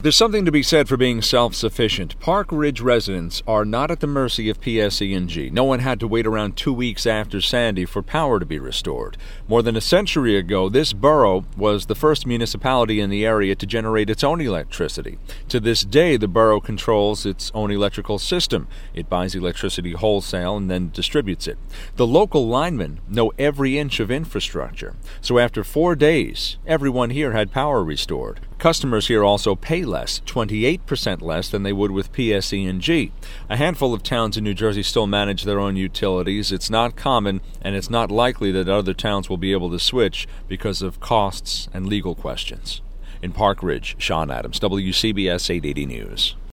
There's something to be said for being self-sufficient. Park Ridge residents are not at the mercy of PSE&G. No one had to wait around 2 weeks after Sandy for power to be restored. More than a century ago, this borough was the first municipality in the area to generate its own electricity. To this day, the borough controls its own electrical system. It buys electricity wholesale and then distributes it. The local linemen know every inch of infrastructure. So after 4 days, everyone here had power restored. Customers here also pay less, 28% less than they would with PSE&G. A handful of towns in New Jersey still manage their own utilities. It's not common, and it's not likely that other towns will be able to switch because of costs and legal questions. In Park Ridge, Sean Adams, WCBS 880 News.